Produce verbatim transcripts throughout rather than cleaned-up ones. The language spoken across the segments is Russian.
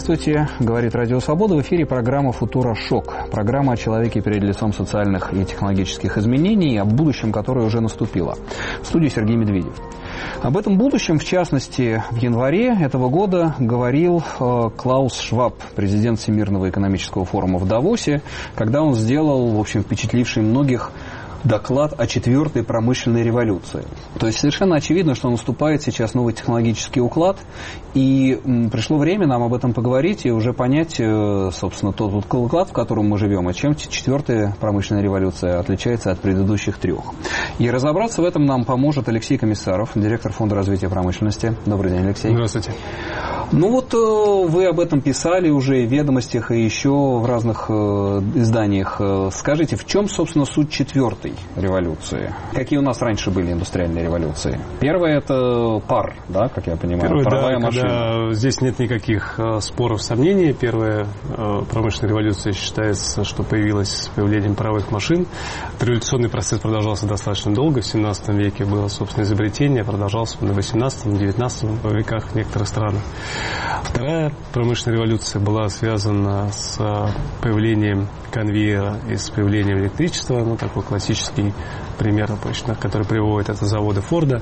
Здравствуйте, говорит Радио Свобода. В эфире программа «Футура Шок». Программа о человеке перед лицом социальных и технологических изменений, о будущем, которое уже наступило. В студии Сергей Медведев. Об этом будущем, в частности, в январе этого года говорил э, Клаус Шваб, президент Всемирного экономического форума в Давосе, когда он сделал, в общем, впечатливший многих доклад о четвертой промышленной революции. То есть совершенно очевидно, что наступает сейчас новый технологический уклад, и м, пришло время нам об этом поговорить и уже понять, э, собственно, тот вот уклад, в котором мы живем, и чем четвертая промышленная революция отличается от предыдущих трех. И разобраться в этом нам поможет Алексей Комиссаров, директор Фонда развития промышленности. Добрый день, Алексей. Здравствуйте. Ну вот э, вы об этом писали уже в «Ведомостях» и еще в разных э, изданиях. Скажите, в чем, собственно, суть четвертой революции? Какие у нас раньше были индустриальные революции? Первая – это пар, да, как я понимаю, Первая, паровая да, машина. Здесь нет никаких э, споров, сомнений. Первая э, промышленная революция считается, что появилась с появлением паровых машин. Революционный процесс продолжался достаточно долго. В семнадцатом веке было, собственно, изобретение, продолжался на восемнадцатом, девятнадцатом веках в некоторых странах. Вторая промышленная революция была связана с появлением конвейера и с появлением электричества. Ну, такой классический пример, который приводит это заводы Форда.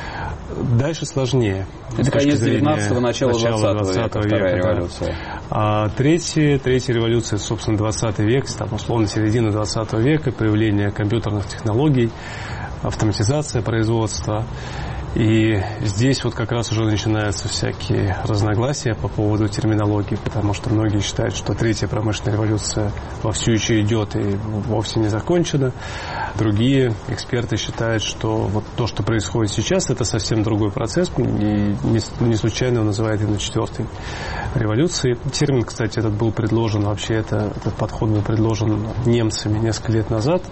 Дальше сложнее. Это конец девятнадцатого, начало двадцатого века, вторая революция. А третья, третья революция, собственно, двадцатый век, там, условно, середина двадцатого века, появление компьютерных технологий, автоматизация производства. И здесь вот как раз уже начинаются всякие разногласия по поводу терминологии, потому что многие считают, что третья промышленная революция вовсю еще идет и вовсе не закончена. Другие эксперты считают, что вот то, что происходит сейчас, это совсем другой процесс, и не случайно он называет именно четвертой революцией. Термин, кстати, этот был предложен, вообще это, этот подход был предложен немцами несколько лет назад.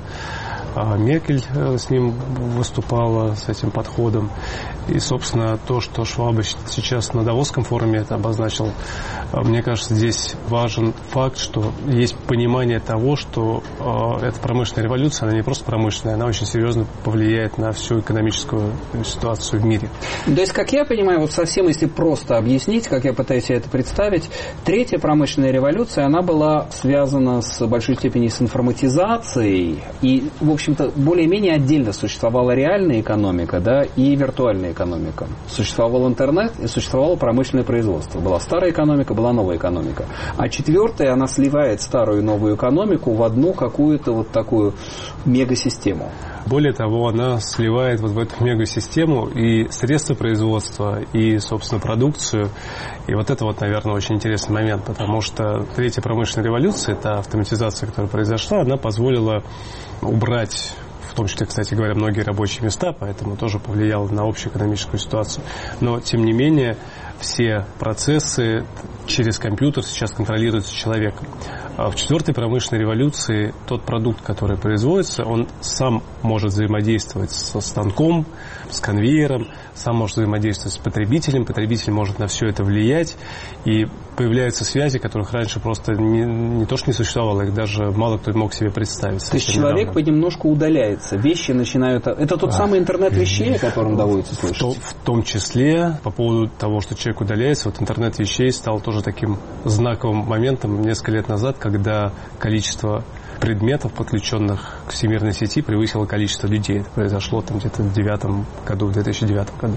Меркель с ним выступала, с этим подходом. И, собственно, то, что Шваб сейчас на Давосском форуме это обозначил, мне кажется, здесь важен факт, что есть понимание того, что э, эта промышленная революция, она не просто промышленная, она очень серьезно повлияет на всю экономическую ситуацию в мире. То есть, как я понимаю, вот совсем если просто объяснить, как я пытаюсь себе это представить, третья промышленная революция, она была связана с большой степенью с информатизацией, и, в общем-то, более-менее отдельно существовала реальная экономика, да, и виртуальная экономика. экономика. Существовал интернет и существовало промышленное производство. Была старая экономика, была новая экономика. А четвертая, она сливает старую и новую экономику в одну какую-то вот такую мегасистему. Более того, она сливает вот в эту мегасистему и средства производства, и, собственно, продукцию. И вот это вот, наверное, очень интересный момент, потому что третья промышленная революция, та автоматизация, которая произошла, она позволила убрать, в том числе, кстати говоря, многие рабочие места, поэтому тоже повлияло на общую экономическую ситуацию. Но, тем не менее, все процессы через компьютер сейчас контролируются человеком. А в четвертой промышленной революции тот продукт, который производится, он сам может взаимодействовать со станком, с конвейером, сам может взаимодействовать с потребителем, потребитель может на все это влиять, и появляются связи, которых раньше просто не, не то что не существовало, их даже мало кто мог себе представить. То есть человек недавно понемножку удаляется, вещи начинают... Это тот а, самый интернет вещей, о котором доводится слышать? В, в том числе, по поводу того, что человек удаляется, вот интернет вещей стал тоже таким знаковым моментом несколько лет назад, когда количество предметов, подключенных к всемирной сети, превысило количество людей. Это произошло там где-то в девятом году, в две тысячи девятом году.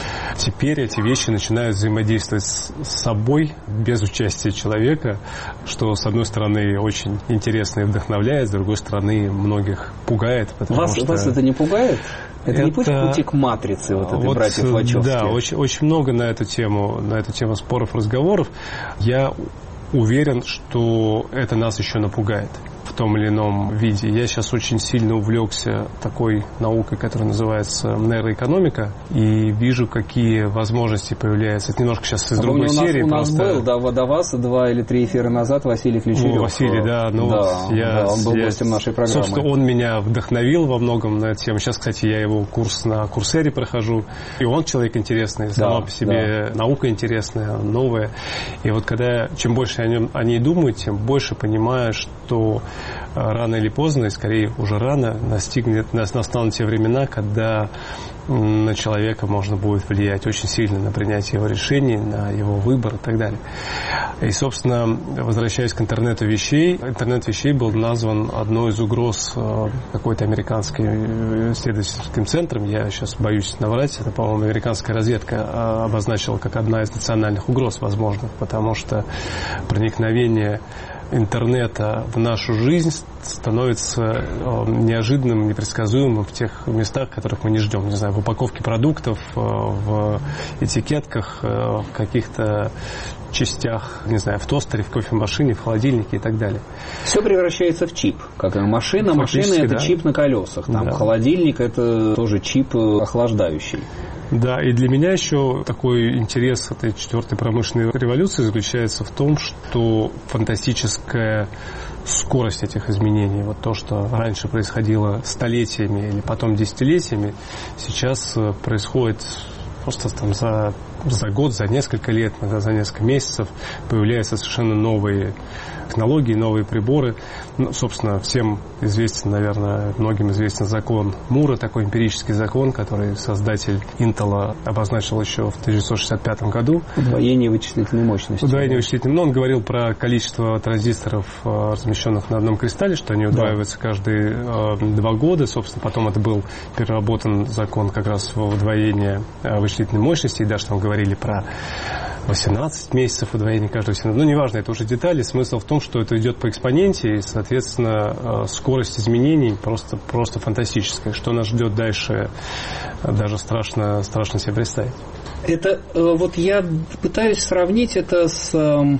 Теперь эти вещи начинают взаимодействовать с собой без участия человека, что, с одной стороны, очень интересно и вдохновляет, с другой стороны, многих пугает. Вас, что... вас это не пугает? Это, это не путь к пути к матрице вот этой вот, братьев Вачовски? Да, очень, очень много на эту тему, на эту тему споров, разговоров. Я уверен, что это нас еще напугает в том или ином виде. Я сейчас очень сильно увлекся такой наукой, которая называется нейроэкономика, и вижу, какие возможности появляются. Это немножко сейчас из а другой у нас, серии. У нас просто... был до, до вас два или три эфира назад Василий Ключерев. Ну, Василий, да. Ну, да, вот я, да, он был я, гостем нашей программы. Собственно, он меня вдохновил во многом на эту тему. Сейчас, кстати, я его курс на Курсере прохожу. И он человек интересный, сама да, по себе да. наука интересная, новая. И вот когда чем больше я о, нем, о ней думаю, тем больше понимаю, что рано или поздно, и скорее уже рано, настигнет, настанут те времена, когда на человека можно будет влиять очень сильно на принятие его решений, на его выбор и так далее. И, собственно, возвращаясь к интернету вещей, интернет вещей был назван одной из угроз какой-то американской исследовательским центром. Я сейчас боюсь наврать. Это, по-моему, американская разведка обозначила как одна из национальных угроз возможных, потому что проникновение интернета в нашу жизнь становится неожиданным, непредсказуемым в тех местах, которых мы не ждем. Не знаю, в упаковке продуктов, в этикетках, в каких-то частях, не знаю, в тостере, в кофемашине, в холодильнике и так далее. Все превращается в чип. Как машина, машина это да. чип на колесах. Там да. холодильник это тоже чип охлаждающий. Да, и для меня еще такой интерес этой четвертой промышленной революции заключается в том, что фантастическая скорость этих изменений, вот то, что раньше происходило столетиями или потом десятилетиями, сейчас происходит просто там за, за год, за несколько лет, иногда за несколько месяцев появляются совершенно новые технологии, новые приборы. Ну, собственно, всем известен, наверное, многим известен закон Мура, такой эмпирический закон, который создатель Intel обозначил еще в тысяча девятьсот шестьдесят пятом году. Удвоение вычислительной мощности. Удвоение вычислительной. Но он говорил про количество транзисторов, размещенных на одном кристалле, что они удваиваются да. каждые э, два года. Собственно, потом это был переработан закон как раз в удвоение вычислительной мощности. И даже там говорили про восемнадцать месяцев удвоения каждого семнадцать. Ну, неважно, это уже детали. Смысл в том, что это идет по экспоненте, и, соответственно, скорость изменений просто, просто фантастическая. Что нас ждет дальше, даже страшно, страшно себе представить. Это вот я пытаюсь сравнить это с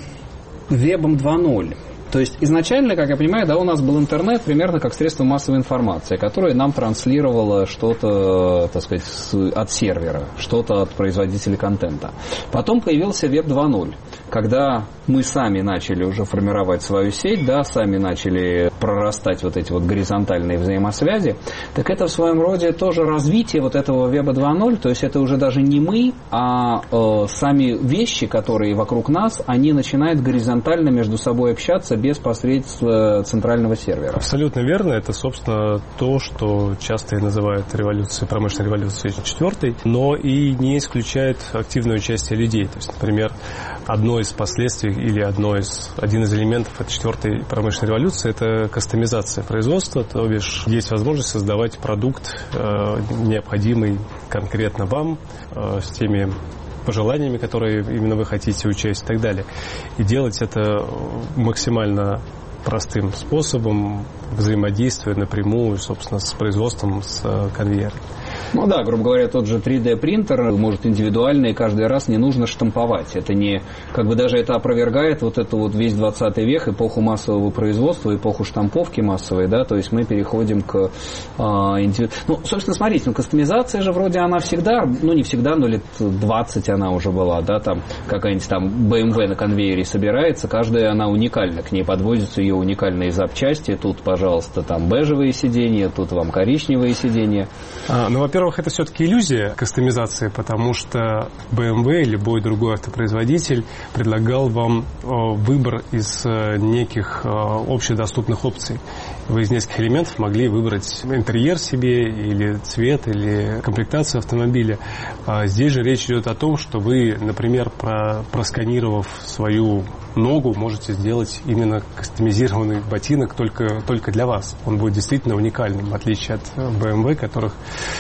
вебом два ноль. То есть изначально, как я понимаю, да, у нас был интернет примерно как средство массовой информации, которое нам транслировало что-то, так сказать, от сервера, что-то от производителя контента. Потом появился веб два ноль, когда мы сами начали уже формировать свою сеть, да, сами начали прорастать вот эти вот горизонтальные взаимосвязи. Так это в своем роде тоже развитие вот этого веба два ноль, то есть это уже даже не мы, а э, сами вещи, которые вокруг нас, они начинают горизонтально между собой общаться без посредства центрального сервера. Абсолютно верно. Это, собственно, то, что часто и называют революцией, промышленной революцией четвертой, но и не исключает активное участие людей. То есть, например, одно из последствий или одно из, один из элементов этой четвертой промышленной революции – это кастомизация производства, то бишь есть возможность создавать продукт, э, необходимый конкретно вам, э, с теми пожеланиями, которые именно вы хотите учесть и так далее. И делать это максимально простым способом, взаимодействуя напрямую, собственно, с производством, с конвейером. Ну да, грубо говоря, тот же три дэ принтер может индивидуально, и каждый раз не нужно штамповать. Это не, как бы даже это опровергает вот это вот весь двадцатый век, эпоху массового производства, эпоху штамповки массовой, да, то есть мы переходим к а, индивиду... Ну, собственно, смотрите, ну, кастомизация же вроде она всегда, ну, не всегда, но лет двадцать она уже была, да, там какая-нибудь там бэ эм вэ на конвейере собирается, каждая она уникальна, к ней подводятся ее уникальные запчасти, тут, пожалуйста, там бежевые сиденья, тут вам коричневые сиденья. А, ну, во-первых, это все-таки иллюзия кастомизации, потому что бэ эм вэ или любой другой автопроизводитель предлагал вам выбор из неких общедоступных опций. Вы из нескольких элементов могли выбрать интерьер себе, или цвет, или комплектацию автомобиля. А здесь же речь идет о том, что вы, например, про, просканировав свою ногу, можете сделать именно кастомизированный ботинок только, только для вас. Он будет действительно уникальным, в отличие от бэ эм вэ, которых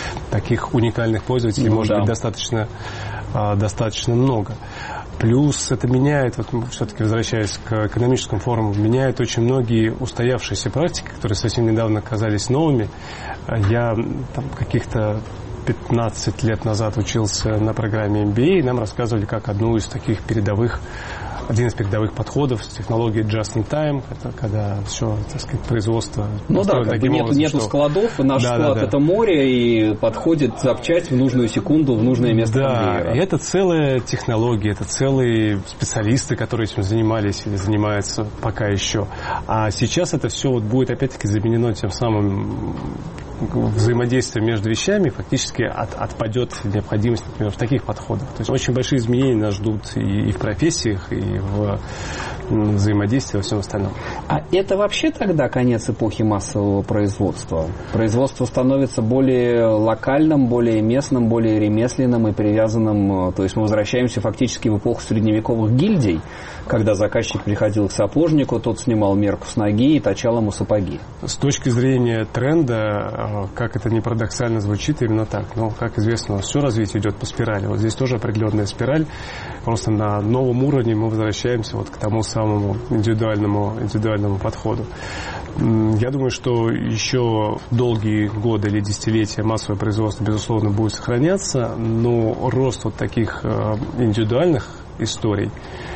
таких уникальных пользователей ну, может да. быть достаточно, достаточно много. Плюс это меняет, вот все-таки возвращаясь к экономическому форуму, меняет очень многие устоявшиеся практики, которые совсем недавно казались новыми. Я там, каких-то пятнадцать лет назад учился на программе эм би эй, и нам рассказывали, как одну из таких передовых один из передовых подходов с технологией just in time, это когда все, так сказать, производство... Ну да, как бы нет, образом, нету что... складов, и наш да, склад да, да. это море, и подходит запчасть в нужную секунду, в нужное место да, конвейера. И это целая технология, это целые специалисты, которые этим занимались или занимаются пока еще. А сейчас это все вот будет опять-таки заменено тем самым взаимодействие между вещами, фактически от, отпадет необходимость, например, в таких подходах. То есть очень большие изменения нас ждут и, и в профессиях, и в взаимодействия во всем остальном. А это вообще тогда конец эпохи массового производства? Производство становится более локальным, более местным, более ремесленным и привязанным. То есть мы возвращаемся фактически в эпоху средневековых гильдий, когда заказчик приходил к сапожнику, тот снимал мерку с ноги и точал ему сапоги. С точки зрения тренда, как это ни парадоксально звучит, именно так. Но, как известно, все развитие идет по спирали. Вот здесь тоже определенная спираль. Просто на новом уровне мы возвращаемся вот к тому самому индивидуальному, индивидуальному подходу. Я думаю, что еще долгие годы или десятилетия массовое производство, безусловно, будет сохраняться, но рост вот таких индивидуальных историй,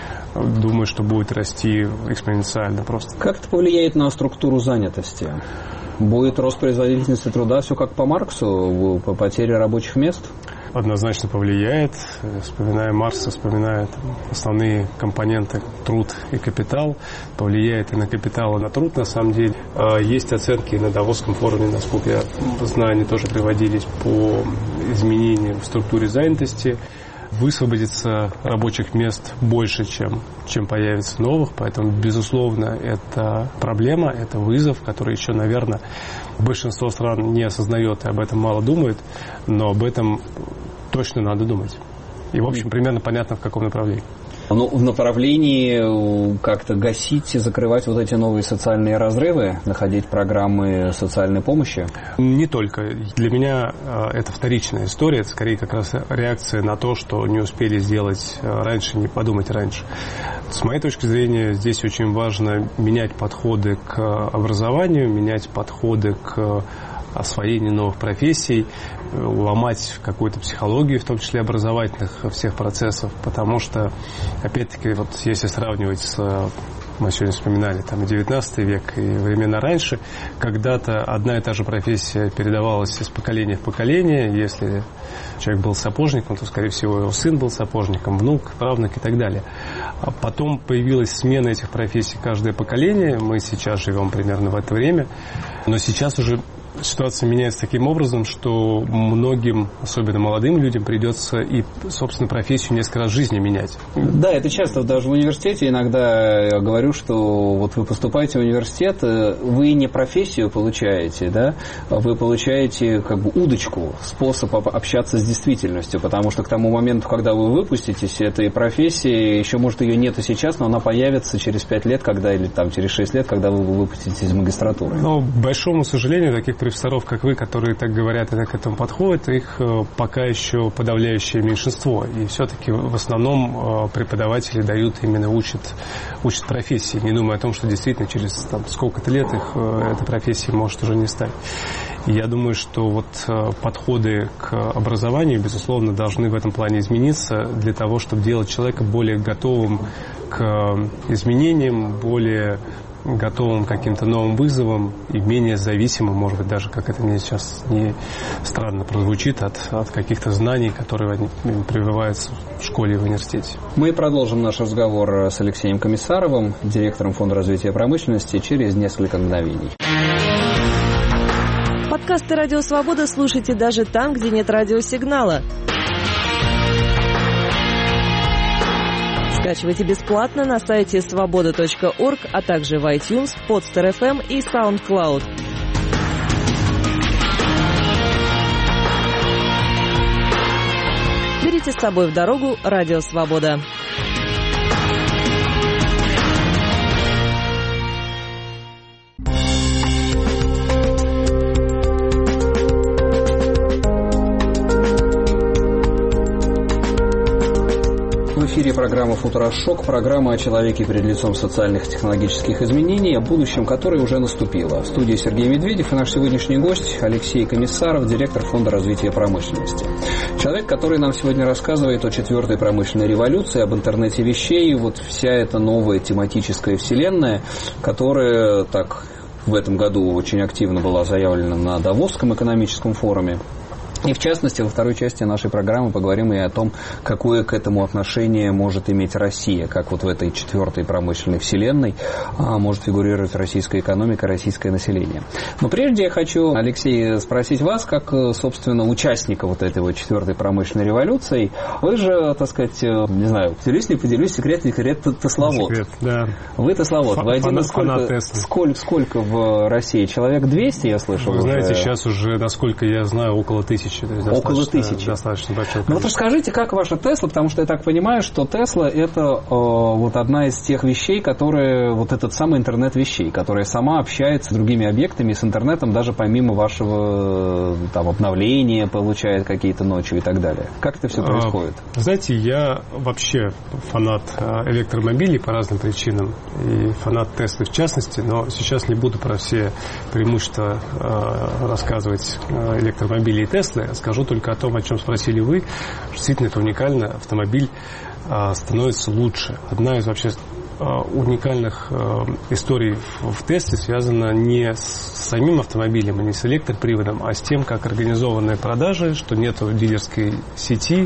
думаю, что будет расти экспоненциально просто. Как это повлияет на структуру занятости? Будет рост производительности труда все как по Марксу, по потере рабочих мест? Однозначно повлияет. Вспоминая Маркса, вспоминая основные компоненты труд и капитал, повлияет и на капитал, и на труд, на самом деле. Есть оценки на Давосском форуме, насколько я знаю, они тоже приводились по изменениям в структуре занятости. Высвободится рабочих мест больше, чем, чем появится новых, поэтому, безусловно, это проблема, это вызов, который еще, наверное, большинство стран не осознает и об этом мало думает, но об этом точно надо думать. И, в общем, примерно понятно, в каком направлении. Ну, в направлении как-то гасить и закрывать вот эти новые социальные разрывы, находить программы социальной помощи? Не только. Для меня это вторичная история. Это скорее как раз реакция на то, что не успели сделать раньше, не подумать раньше. С моей точки зрения, здесь очень важно менять подходы к образованию, менять подходы к освоению новых профессий, ломать какую-то психологию, в том числе образовательных всех процессов, потому что, опять-таки, вот если сравнивать с, мы сегодня вспоминали, там, девятнадцатый век и времена раньше, когда-то одна и та же профессия передавалась из поколения в поколение. Если человек был сапожником, то, скорее всего, его сын был сапожником, внук, правнук и так далее. А потом появилась смена этих профессий каждое поколение. Мы сейчас живем примерно в это время, но сейчас уже ситуация меняется таким образом, что многим, особенно молодым людям, придется и, собственно, профессию несколько раз в жизни менять. Да, это часто даже в университете иногда я говорю, что вот вы поступаете в университет, вы не профессию получаете, да, вы получаете как бы удочку, способ общаться с действительностью, потому что к тому моменту, когда вы выпуститесь, этой профессии, еще, может, ее нет и сейчас, но она появится через пять лет, когда, или там через шесть лет, когда вы выпуститесь из магистратуры. Но, к большому сожалению, таких профессоров, как вы, которые так говорят и так к этому подходят, их пока еще подавляющее меньшинство. И все-таки в основном преподаватели дают, именно учат, учат профессии, не думая о том, что действительно через там, сколько-то лет их эта профессия может уже не стать. И я думаю, что вот подходы к образованию, безусловно, должны в этом плане измениться для того, чтобы делать человека более готовым к изменениям, более готовым к каким-то новым вызовам и менее зависимым, может быть, даже, как это мне сейчас не странно прозвучит, от, от каких-то знаний, которые прививаются в школе и в университете. Мы продолжим наш разговор с Алексеем Комиссаровым, директором Фонда развития промышленности, через несколько мгновений. Подкасты «Радио Свобода» слушайте даже там, где нет радиосигнала. Скачивайте бесплатно на сайте свобода точка орг, а также в iTunes, Podster эф эм и SoundCloud. Берите с собой в дорогу «Радио Свобода». В эфире программа «Футурошок», программа о человеке перед лицом социальных и технологических изменений, о будущем, которое уже наступило. В студии Сергей Медведев и наш сегодняшний гость Алексей Комиссаров, директор Фонда развития промышленности. Человек, который нам сегодня рассказывает о четвертой промышленной революции, об интернете вещей, вот вся эта новая тематическая вселенная, которая так в этом году очень активно была заявлена на Давосском экономическом форуме. И в частности, во второй части нашей программы поговорим и о том, какое к этому отношение может иметь Россия, как вот в этой четвертой промышленной вселенной а, может фигурировать российская экономика, российское население. Но прежде я хочу, Алексей, спросить вас, как, собственно, участника вот этой вот четвертой промышленной революции. Вы же, так сказать, не знаю, поделюсь, не поделюсь, секрет, не секрет, тесловод. Секрет, да. Вы тесловод. Вы один из сколько, сколько, сколько в России? Человек двести, я слышал. Вы знаете, уже... сейчас уже, насколько я знаю, около тысячи. Около тысячи. Достаточно большое. Ну вот расскажите, как ваша Тесла, потому что я так понимаю, что Тесла это э, вот одна из тех вещей, которые, вот этот самый интернет вещей, которая сама общается с другими объектами, с интернетом, даже помимо вашего там обновления, получает какие-то ночью и так далее. Как это все происходит? А, знаете, я вообще фанат электромобилей по разным причинам, и фанат Теслы в частности, но сейчас не буду про все преимущества э, рассказывать электромобилей и Теслы. Скажу только о том, о чем спросили вы. Действительно, это уникально. Автомобиль а, становится лучше. Одна из вообще а, уникальных а, историй в, в Тесле связана не с самим автомобилем, не с электроприводом, а с тем, как организованы продажи, что нет дилерской сети,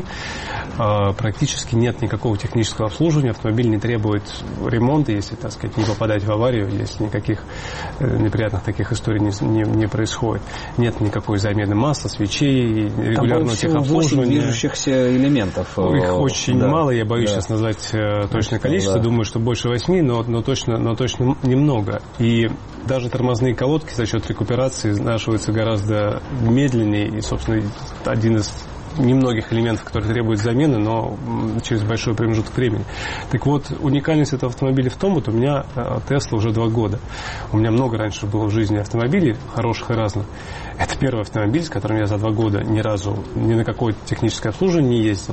а, практически нет никакого технического обслуживания, автомобиль не требует ремонта, если, так сказать, не попадать в аварию, если никаких неприятных таких историй не, не, не происходит. Нет никакой замены масла, свечей, регулярного техобслуживания. восемь движущихся элементов. Их очень да, мало, я боюсь да. сейчас назвать точное количество, да. думаю, что больше восьми, но, но, точно, но точно немного. И даже тормозные колодки за счет рекуперации изнашиваются гораздо медленнее, и, собственно, один из немногих элементов, которые требуют замены, но через большой промежуток времени. Так вот, уникальность этого автомобиля в том, вот у меня Тесла уже два года. У меня много раньше было в жизни автомобилей, хороших и разных. Это первый автомобиль, с которым я за два года ни разу ни на какое техническое обслуживание не ездил.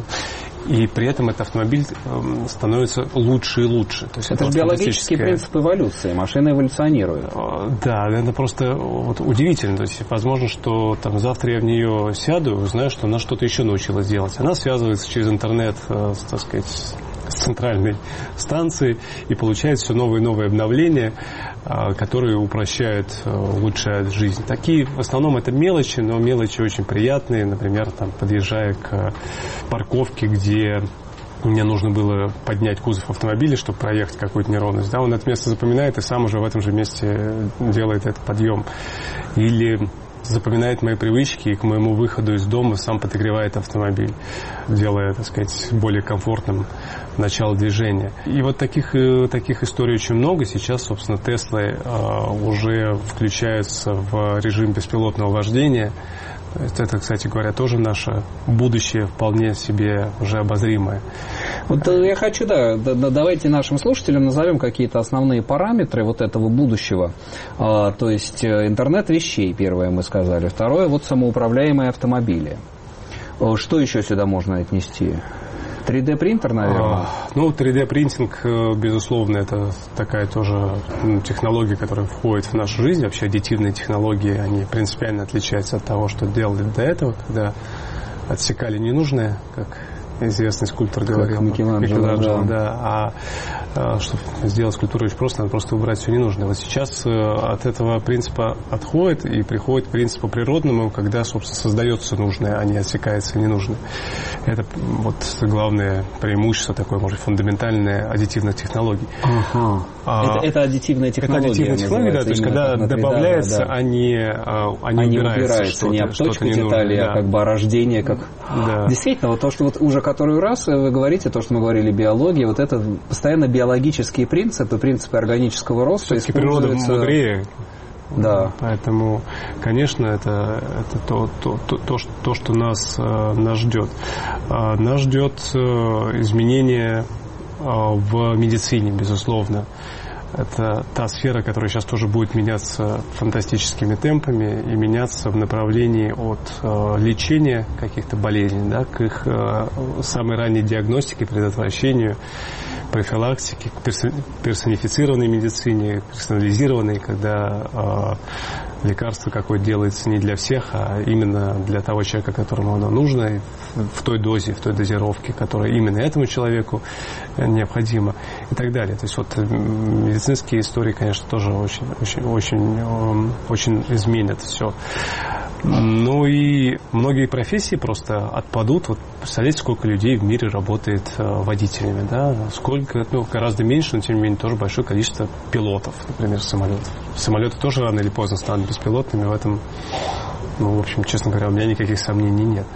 И при этом этот автомобиль становится лучше и лучше. То есть это, это же биологический принцип эволюции. Машина эволюционирует. Да, это просто вот удивительно. То есть возможно, что там, завтра я в нее сяду и узнаю, что она что-то еще научилась делать. Она связывается через интернет, так сказать, с центральной станцией и получает все новые и новые обновления, которые упрощают, улучшают жизнь. Такие, в основном, это мелочи, но мелочи очень приятные. Например, там, подъезжая к парковке, где мне нужно было поднять кузов автомобиля, чтобы проехать какую-то неровность. Да, он это место запоминает и сам уже в этом же месте делает этот подъем. Или запоминает мои привычки и к моему выходу из дома сам подогревает автомобиль, делая, так сказать, более комфортным начало движения. И вот таких, таких историй очень много. Сейчас, собственно, Теслы уже включаются в режим беспилотного вождения. Это, кстати говоря, тоже наше будущее вполне себе уже обозримое. Вот я хочу, да, давайте нашим слушателям назовем какие-то основные параметры вот этого будущего. А, то есть интернет вещей, первое мы сказали. Второе, вот самоуправляемые автомобили. Что еще сюда можно отнести? три дэ принтер, наверное? А, ну, три дэ принтинг, безусловно, это такая тоже технология, которая входит в нашу жизнь. Вообще аддитивные технологии, они принципиально отличаются от того, что делали до этого, когда отсекали ненужное, как известный скульптор говорил. Микеланджело, да. да. А, а чтобы сделать скульптуру очень просто, надо просто убрать все ненужное. Вот сейчас от этого принципа отходит и приходит к принципу природному, когда, собственно, создается нужное, а не отсекается ненужное. Это вот главное преимущество такое, может, фундаментальное аддитивных технологий. Ага. А, это, это аддитивная технология. Это аддитивная технология, да, то есть когда добавляется, да, да. а не, а, а не они убирается, убираются, не обточка деталей, да. а как бы рождение, как... Да. Действительно, вот то, что вот уже который раз вы говорите, то, что мы говорили, биология, вот это постоянно биологические принципы, принципы органического роста. Все-таки природа мудрее. Да. Поэтому, конечно, это, это то, то, то, то, то, что нас, нас ждет. Нас ждет изменение в медицине, безусловно. Это та сфера, которая сейчас тоже будет меняться фантастическими темпами и меняться в направлении от э, лечения каких-то болезней, да, к их э, самой ранней диагностике, предотвращению, профилактике, к персонифицированной медицине, персонализированной, когда э, лекарство какое-то делается не для всех, а именно для того человека, которому оно нужно, в той дозе, в той дозировке, которая именно этому человеку необходима, и так далее. То есть вот медицинские истории, конечно, тоже очень, очень, очень, очень изменят все. Ну и многие профессии просто отпадут. Вот представляете, сколько людей в мире работает водителями, да? Сколько, ну, гораздо меньше, но тем не менее тоже большое количество пилотов, например, самолетов. Самолеты тоже рано или поздно станут беспилотными, в этом, ну, в общем, честно говоря, у меня никаких сомнений нет.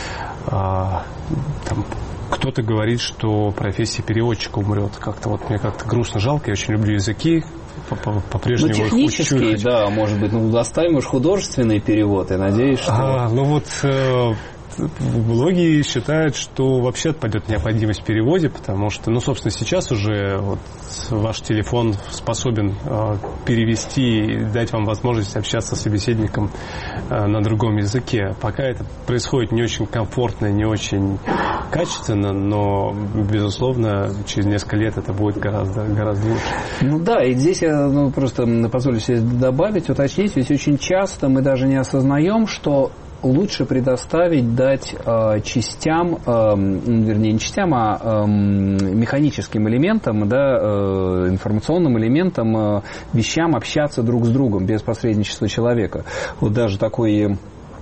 А, там, кто-то говорит, что профессия переводчика умрет. Как-то вот мне как-то грустно, жалко. Я очень люблю языки. По-прежнему ну, технический, учу. Да, может быть. Ну, оставим уж художественный перевод. И надеюсь, что... А, ну вот... Э, многие считают, что вообще отпадет необходимость в переводе, потому что, ну, собственно, сейчас уже вот ваш телефон способен э, перевести и дать вам возможность общаться с собеседником э, на другом языке. Пока это происходит не очень комфортно, не очень качественно, но, безусловно, через несколько лет это будет гораздо, гораздо лучше. Ну да, и здесь я ну, просто позволю себе добавить, уточнить, ведь очень часто мы даже не осознаем, что лучше предоставить, дать э, частям, э, вернее, не частям, а э, механическим элементам, да, э, информационным элементам, э, вещам общаться друг с другом без посредничества человека. Вот даже такой...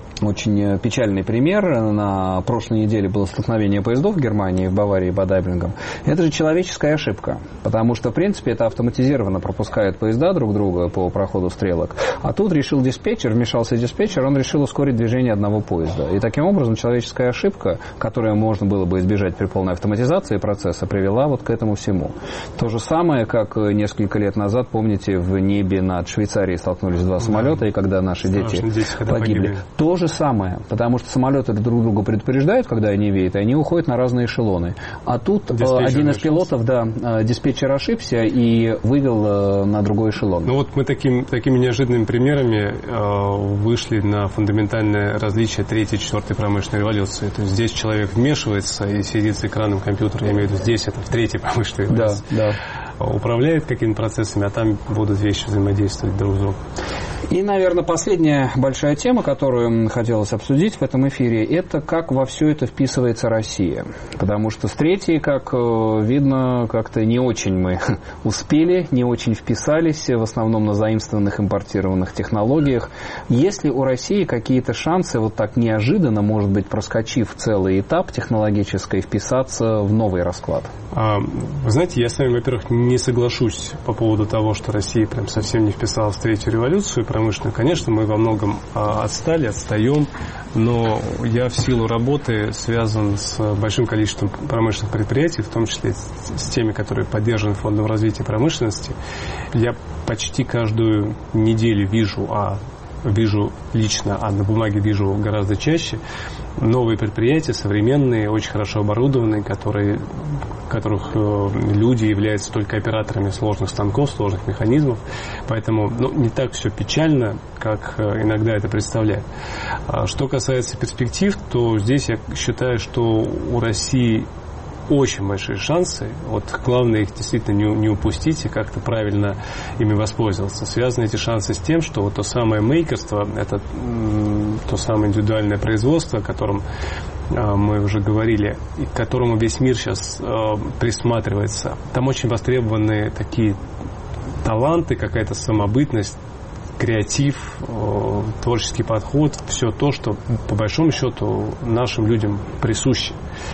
Очень печальный пример. На прошлой неделе было столкновение поездов в Германии, в Баварии, Бад Айблингом. Это же человеческая ошибка, потому что, в принципе, это автоматизированно пропускает поезда друг друга по проходу стрелок. А тут решил диспетчер, вмешался диспетчер, он решил ускорить движение одного поезда. И таким образом человеческая ошибка, которую можно было бы избежать при полной автоматизации процесса, привела вот к этому всему. То же самое, как несколько лет назад, помните, в небе над Швейцарией столкнулись два самолета, и когда наши дети, дети когда погибли. погибли. То же самое, потому что самолеты друг друга предупреждают, когда они веют, и они уходят на разные эшелоны. А тут диспетчер один из пилотов, да, диспетчер ошибся и вывел на другой эшелон. Ну вот мы таким, такими неожиданными примерами э, вышли на фундаментальное различие третьей и четвертой промышленной революции. То есть здесь человек вмешивается и сидит с экраном компьютера, я имею в виду здесь, это в третьей промышленной революции. Да, да. Управляет какими-то процессами, а там будут вещи взаимодействовать друг с другом. И, наверное, последняя большая тема, которую хотелось обсудить в этом эфире, это как во все это вписывается Россия. Потому что с третьей, как видно, как-то не очень мы успели, не очень вписались, в основном на заимствованных импортированных технологиях. Есть ли у России какие-то шансы, вот так неожиданно, может быть, проскочив целый этап технологический, вписаться в новый расклад? А, вы знаете, я с вами, во-первых, не соглашусь по поводу того, что Россия прям совсем не вписалась в третью революцию промышленную. Конечно, мы во многом а, отстали, отстаем, но я в силу работы связан с большим количеством промышленных предприятий, в том числе с, с теми, которые поддержаны Фондом развития промышленности. Я почти каждую неделю вижу, а вижу лично, а на бумаге вижу гораздо чаще, новые предприятия, современные, очень хорошо оборудованные, которые, которых э, люди являются только операторами сложных станков, сложных механизмов. Поэтому ну, не так все печально, как э, иногда это представляет. А что касается перспектив, то здесь я считаю, что у России очень большие шансы. Вот главное их действительно не, не упустить и как-то правильно ими воспользоваться. Связаны эти шансы с тем, что вот то самое мейкерство, это м, то самое индивидуальное производство, о котором э, мы уже говорили, и к которому весь мир сейчас э, присматривается. Там очень востребованы такие таланты, какая-то самобытность, креатив, э, творческий подход, все то, что по большому счету нашим людям присуще.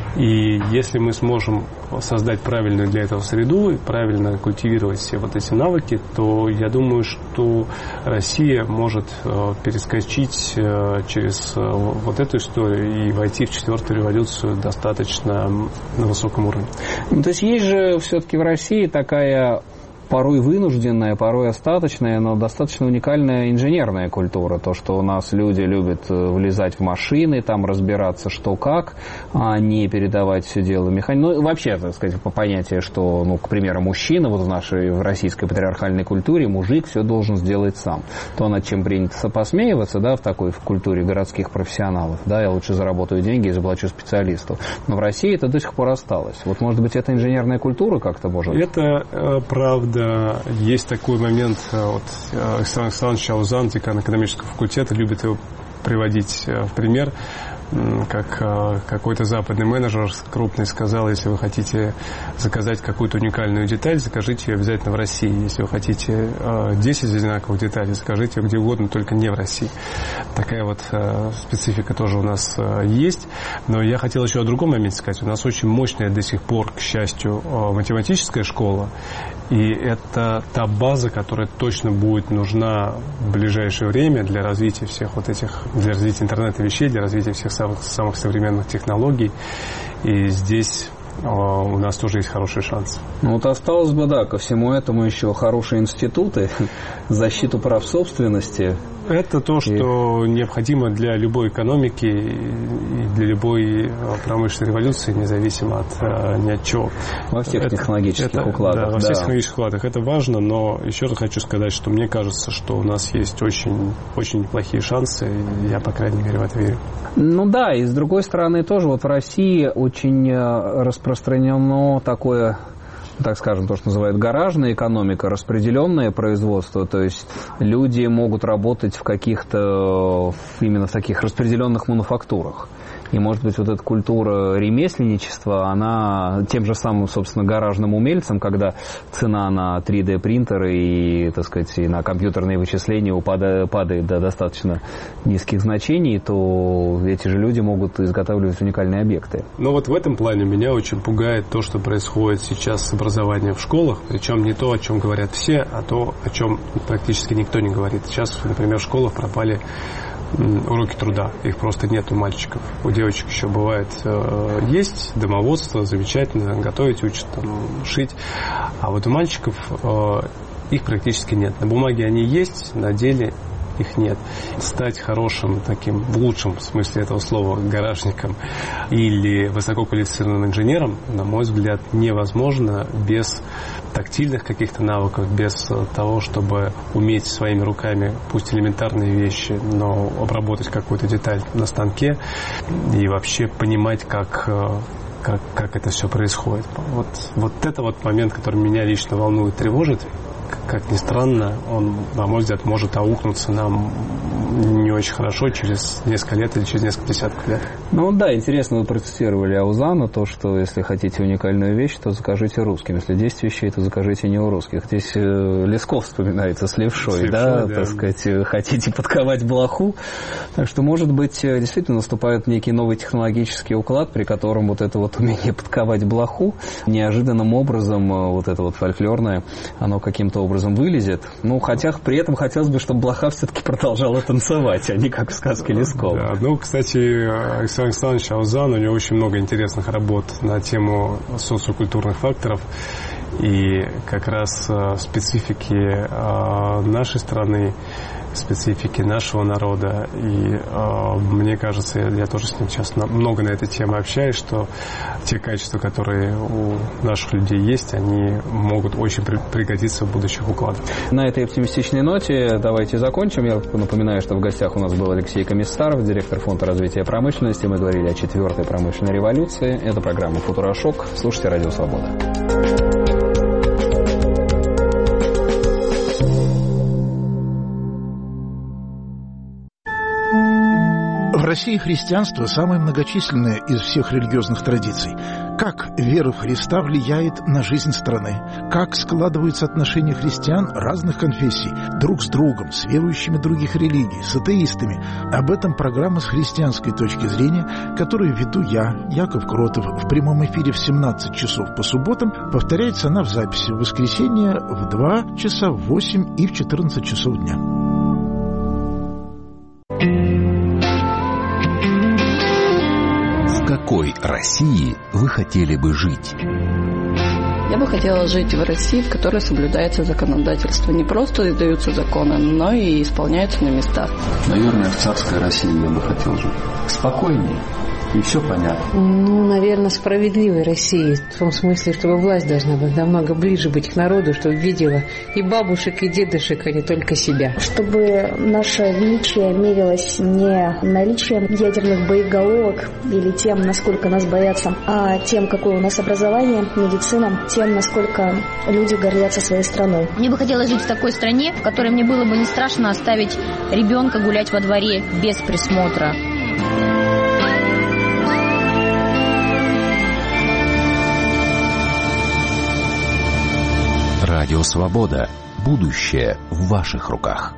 И если мы сможем создать правильную для этого среду и правильно культивировать все вот эти навыки, то я думаю, что Россия может э, перескочить э, через э, вот эту историю и войти в четвертую революцию достаточно на высоком уровне. Ну, то есть есть же все-таки в России такая порой вынужденная, порой остаточная, но достаточно уникальная инженерная культура. То, что у нас люди любят влезать в машины, там разбираться, что как, а не передавать все дело механику. Ну, вообще, так сказать, по понятию, что, ну, к примеру, мужчина, вот в нашей, в российской патриархальной культуре, мужик все должен сделать сам. То, над чем принято посмеиваться, да, в такой в культуре городских профессионалов. Да, я лучше заработаю деньги и заплачу специалисту. Но в России это до сих пор осталось. Вот, может быть, это инженерная культура как-то может? Это э, правда. Есть такой момент, вот Александр Александрович Аузан, декан экономического факультета, любит его приводить в пример. как какой-то западный менеджер крупный сказал, если вы хотите заказать какую-то уникальную деталь, закажите ее обязательно в России. Если вы хотите десять одинаковых деталей, закажите ее где угодно, только не в России. Такая вот специфика тоже у нас есть. Но я хотел еще о другом моменте сказать. У нас очень мощная до сих пор, к счастью, математическая школа. И это та база, которая точно будет нужна в ближайшее время для развития всех вот этих, для развития интернета вещей, для развития всех самых, самых современных технологий. И здесь у нас тоже есть хороший шанс. Ну вот осталось бы, да, ко всему этому еще хорошие институты, защиту прав собственности. Это то, что и... необходимо для любой экономики и для любой промышленной революции, независимо от ни от чего. Во всех это, технологических это, укладах. Да, во да. всех технологических укладах. Это важно, но еще раз хочу сказать, что мне кажется, что у нас есть очень, очень неплохие шансы, и я, по крайней мере, в это верю. Ну да, и с другой стороны тоже вот в России очень распространено такое, так скажем, то, что называют гаражная экономика, распределенное производство, то есть люди могут работать в каких-то, именно в таких распределенных мануфактурах. И, может быть, вот эта культура ремесленничества, она тем же самым, собственно, гаражным умельцам, когда цена на три дэ принтеры и, так сказать, и на компьютерные вычисления упада, падает до достаточно низких значений, то эти же люди могут изготавливать уникальные объекты. Но вот в этом плане меня очень пугает то, что происходит сейчас с образованием в школах, причем не то, о чем говорят все, а то, о чем практически никто не говорит. Сейчас, например, в школах пропали уроки труда. Их просто нет у мальчиков. У девочек еще бывает э, есть домоводство, замечательно, готовить учат, там, шить. А вот у мальчиков э, их практически нет. На бумаге они есть, на деле их нет. Стать хорошим, таким, в лучшем смысле этого слова, гаражником или высококвалифицированным инженером, на мой взгляд, невозможно без тактильных каких-то навыков, без того, чтобы уметь своими руками, пусть элементарные вещи, но обработать какую-то деталь на станке и вообще понимать, как, как, как это все происходит. Вот, вот это вот момент, который меня лично волнует, тревожит. Как ни странно, он, на мой взгляд, может аукнуться нам не очень хорошо через несколько лет или через несколько десятков лет. Ну да, интересно, вы процитировали Аузана, то, что если хотите уникальную вещь, то закажите русским. Если десять вещей, то закажите не у русских. Здесь Лесков вспоминается с левшой, с левшой да, да, так сказать, хотите подковать блоху. Так что, может быть, действительно наступает некий новый технологический уклад, при котором вот это вот умение подковать блоху неожиданным образом, вот это вот фольклорное, оно каким-то образом вылезет. Ну, хотя при этом хотелось бы, чтобы блоха все-таки продолжала танцевать, а не как в сказке Лескова. Да, ну, кстати, Александр Александрович Аузан, у него очень много интересных работ на тему социокультурных факторов и как раз специфики нашей страны, специфики нашего народа. И э, мне кажется, я, я тоже с ним сейчас на, много на этой теме общаюсь, что те качества, которые у наших людей есть, они могут очень при, пригодиться в будущих укладах. На этой оптимистичной ноте давайте закончим. Я напоминаю, что в гостях у нас был Алексей Комиссаров, директор Фонда развития промышленности. Мы говорили о четвертой промышленной революции. Это программа «Футурошок». Слушайте «Радио Свобода». В России христианство самое многочисленное из всех религиозных традиций. Как вера в Христа влияет на жизнь страны? Как складываются отношения христиан разных конфессий друг с другом, с верующими других религий, с атеистами? Об этом программа с христианской точки зрения, которую веду я, Яков Кротов, в прямом эфире в семнадцать часов по субботам. Повторяется она в записи в воскресенье в два часа, в восемь и в четырнадцать часов дня. В какой России вы хотели бы жить? Я бы хотела жить в России, в которой соблюдается законодательство. Не просто издаются законы, но и исполняются на местах. Наверное, в царской России я бы хотел жить. Спокойнее. И все понятно. Ну, наверное, справедливой России. В том смысле, чтобы власть должна быть намного ближе быть к народу, чтобы видела и бабушек, и дедушек, а не только себя. Чтобы наше величие мерилось не наличием ядерных боеголовок или тем, насколько нас боятся, а тем, какое у нас образование, медицина, тем, насколько люди гордятся своей страной. Мне бы хотелось жить в такой стране, в которой мне было бы не страшно оставить ребенка гулять во дворе без присмотра. Радио Свобода. Будущее в ваших руках.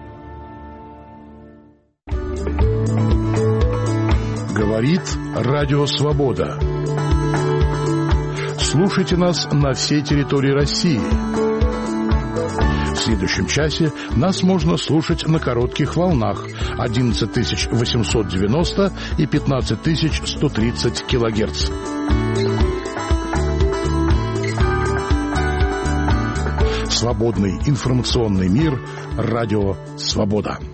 Говорит Радио Свобода. Слушайте нас на всей территории России. В следующем часе нас можно слушать на коротких волнах одиннадцать тысяч восемьсот девяносто и пятнадцать тысяч сто тридцать килогерц. Свободный информационный мир. Радио Свобода.